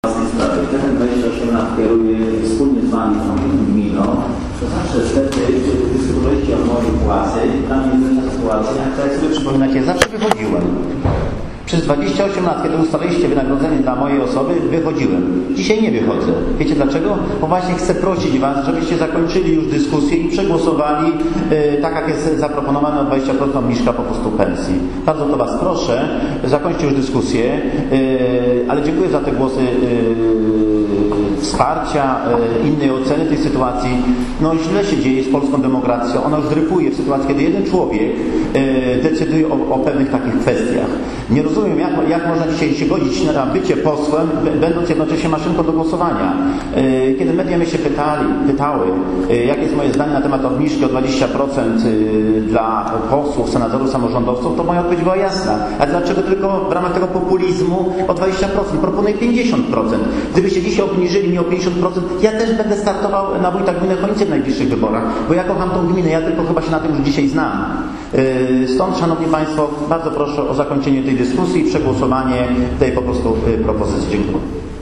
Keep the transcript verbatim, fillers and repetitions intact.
Ten dwadzieścia osiem lat kieruje wspólnie z Wami tą gminą, to zawsze wtedy, kiedy dyskutujecie o mojej płacy, dla mnie jest taka sytuacja, jak tak sobie przypominacie, zawsze wychodziłem. Przez dwadzieścia osiem lat, kiedy ustaliliście wynagrodzenie dla mojej osoby, wychodziłem. Dzisiaj nie wychodzę. Wiecie dlaczego? Bo właśnie chcę prosić Was, żebyście zakończyli już dyskusję i przegłosowali yy, tak, jak jest zaproponowane o dwadzieścia procent obniżka po prostu pensji. Bardzo to Was proszę, zakończcie już dyskusję, yy, ale dziękuję za te głosy yy, wsparcia, yy, innej oceny tej sytuacji. No źle się dzieje z polską demokracją. Ona już dryfuje w sytuacji, kiedy jeden człowiek yy, decyduje o, o pewnych takich kwestiach. Nie rozumiem, jak, jak można dzisiaj się godzić na bycie posłem, będąc jednocześnie maszynką do głosowania. Kiedy media mnie się pytali, pytały, jakie jest moje zdanie na temat obniżki o dwadzieścia procent dla posłów, senatorów, samorządowców, to moja odpowiedź była jasna. A dlaczego tylko w ramach tego populizmu o dwadzieścia procent? Proponuję pięćdziesiąt procent. Gdybyście dzisiaj obniżyli mnie o pięćdziesiąt procent, ja też będę startował na wójta gminy Chojnice w najbliższych wyborach, bo ja kocham tą gminę, ja tylko chyba się na tym już dzisiaj znam. Stąd, Szanowni Państwo, bardzo proszę o zakończenie tej dyskusji i przegłosowanie tej po prostu propozycji. Dziękuję.